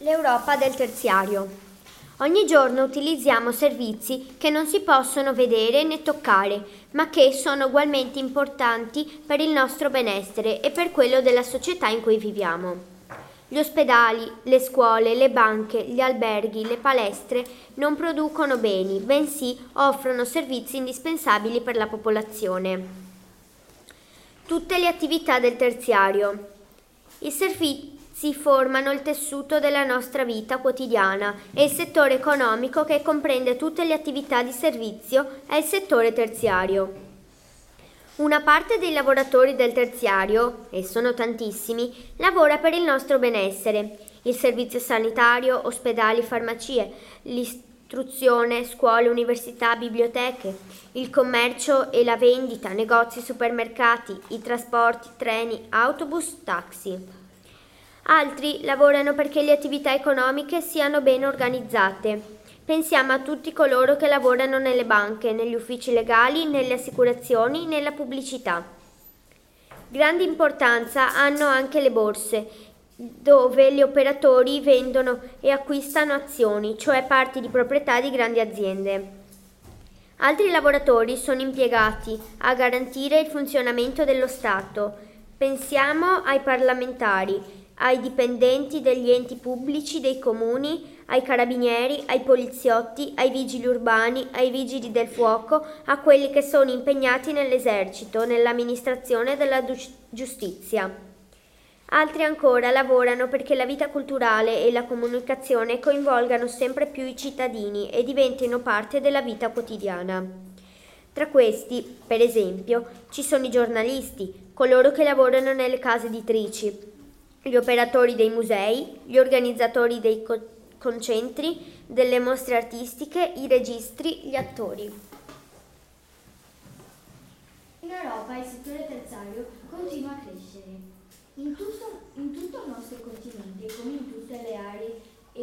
L'Europa del terziario. Ogni giorno utilizziamo servizi che non si possono vedere né toccare, ma che sono ugualmente importanti per il nostro benessere e per quello della società in cui viviamo. Gli ospedali, le scuole, le banche, gli alberghi, le palestre non producono beni, bensì offrono servizi indispensabili per la popolazione. Tutte le attività del terziario. I servizi formano il tessuto della nostra vita quotidiana e il settore economico che comprende tutte le attività di servizio è il settore terziario. Una parte dei lavoratori del terziario, e sono tantissimi, lavora per il nostro benessere. Il servizio sanitario, ospedali, farmacie, l'istruzione, scuole, università, biblioteche, il commercio e la vendita, negozi, supermercati, i trasporti, treni, autobus, taxi. Altri lavorano perché le attività economiche siano ben organizzate. Pensiamo a tutti coloro che lavorano nelle banche, negli uffici legali, nelle assicurazioni, nella pubblicità. Grande importanza hanno anche le borse, dove gli operatori vendono e acquistano azioni, cioè parti di proprietà di grandi aziende. Altri lavoratori sono impiegati a garantire il funzionamento dello Stato. Pensiamo ai parlamentari, ai dipendenti degli enti pubblici, dei comuni, ai carabinieri, ai poliziotti, ai vigili urbani, ai vigili del fuoco, a quelli che sono impegnati nell'esercito, nell'amministrazione della giustizia. Altri ancora lavorano perché la vita culturale e la comunicazione coinvolgano sempre più i cittadini e diventino parte della vita quotidiana. Tra questi, per esempio, ci sono i giornalisti, coloro che lavorano nelle case editrici, gli operatori dei musei, gli organizzatori dei concentri, delle mostre artistiche, i registri, gli attori. In Europa il settore terziario continua a crescere. In tutto il nostro continente, come in tutte le aree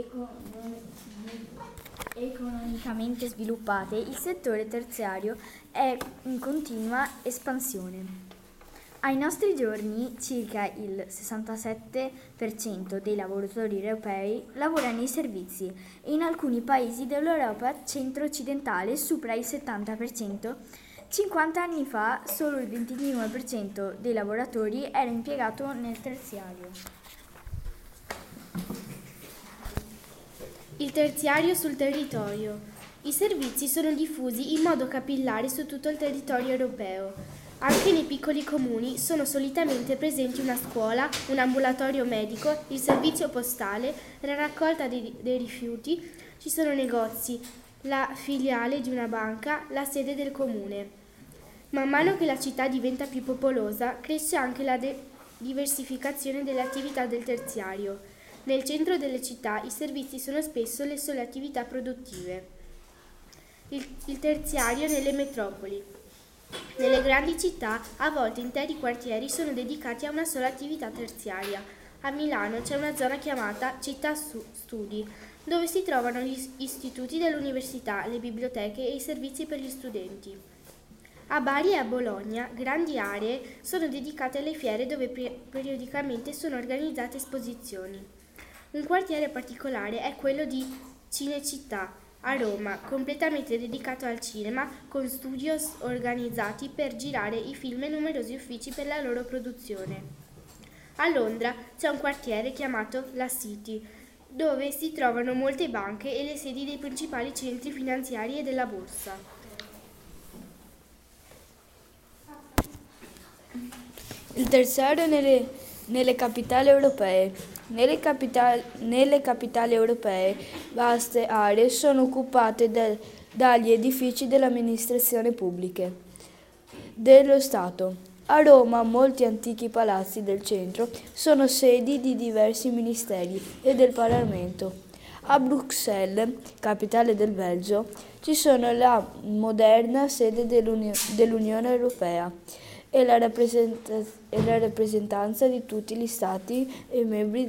economicamente sviluppate, il settore terziario è in continua espansione. Ai nostri giorni circa il 67% dei lavoratori europei lavora nei servizi e in alcuni paesi dell'Europa centro-occidentale supera il 70%. 50 anni fa solo il 29% dei lavoratori era impiegato nel terziario. Il terziario sul territorio. I servizi sono diffusi in modo capillare su tutto il territorio europeo. Anche nei piccoli comuni sono solitamente presenti una scuola, un ambulatorio medico, il servizio postale, la raccolta dei rifiuti, ci sono negozi, la filiale di una banca, la sede del comune. Man mano che la città diventa più popolosa, cresce anche la diversificazione delle attività del terziario. Nel centro delle città i servizi sono spesso le sole attività produttive. Il terziario nelle metropoli. Nelle grandi città, a volte interi quartieri sono dedicati a una sola attività terziaria. A Milano c'è una zona chiamata Città Studi, dove si trovano gli istituti dell'università, le biblioteche e i servizi per gli studenti. A Bari e a Bologna, grandi aree sono dedicate alle fiere dove periodicamente sono organizzate esposizioni. Un quartiere particolare è quello di Cinecittà, a Roma, completamente dedicato al cinema, con studios organizzati per girare i film e numerosi uffici per la loro produzione. A Londra c'è un quartiere chiamato la City, dove si trovano molte banche e le sedi dei principali centri finanziari e della borsa. Il terziario nelle capitali europee. Nelle capitali europee vaste aree sono occupate dagli edifici delle amministrazioni pubbliche dello Stato. A Roma molti antichi palazzi del centro sono sedi di diversi ministeri e del Parlamento. A Bruxelles, capitale del Belgio, ci sono la moderna sede dell'Unione Europea e la rappresentanza di tutti gli Stati e membri